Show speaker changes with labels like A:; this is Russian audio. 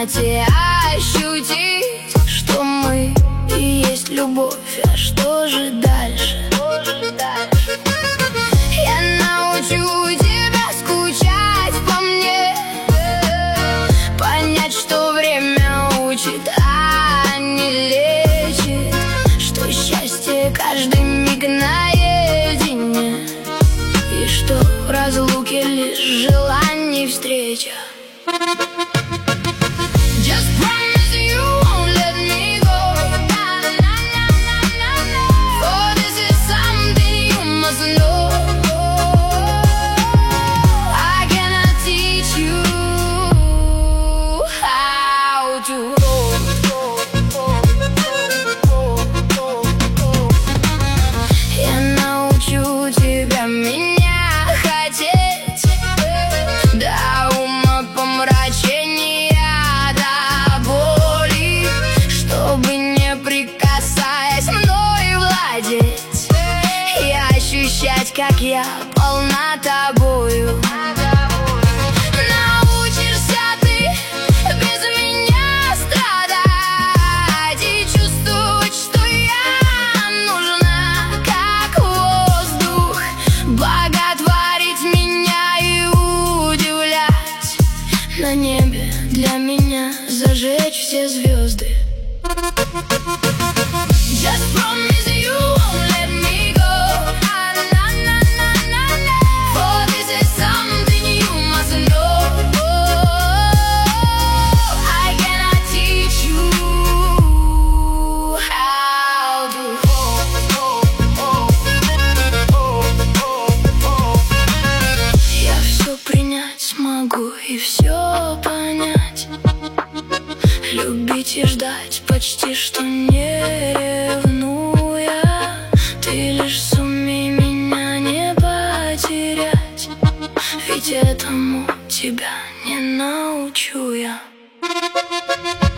A: темноте ощутить, что мы и есть любовь. А что же дальше? Я научу тебя скучать по мне, понять, что время учит, а не лечит, что счастье каждый миг наедине, и что в разлуке лишь желание встреча. Just promise you won't let me go. For this is something you must know. I cannot teach you how to hold. Я научу тебя меня хотеть до умопомрачения, до боли, чтобы не прикасаясь мной владеть и ощущать, как я полна тобою. Научишься ты без меня страдать и чувствовать, что я нужна, как воздух, боготворить меня и удивлять. На небе для меня зажечь все звезды. Just promise you won't let me go. For this is something you must know. I cannot teach you how to hold. Я все принять смогу и все понять, любить и ждать почти что не ревнуя. Ты лишь сумей меня не потерять, ведь этому тебя не научу я.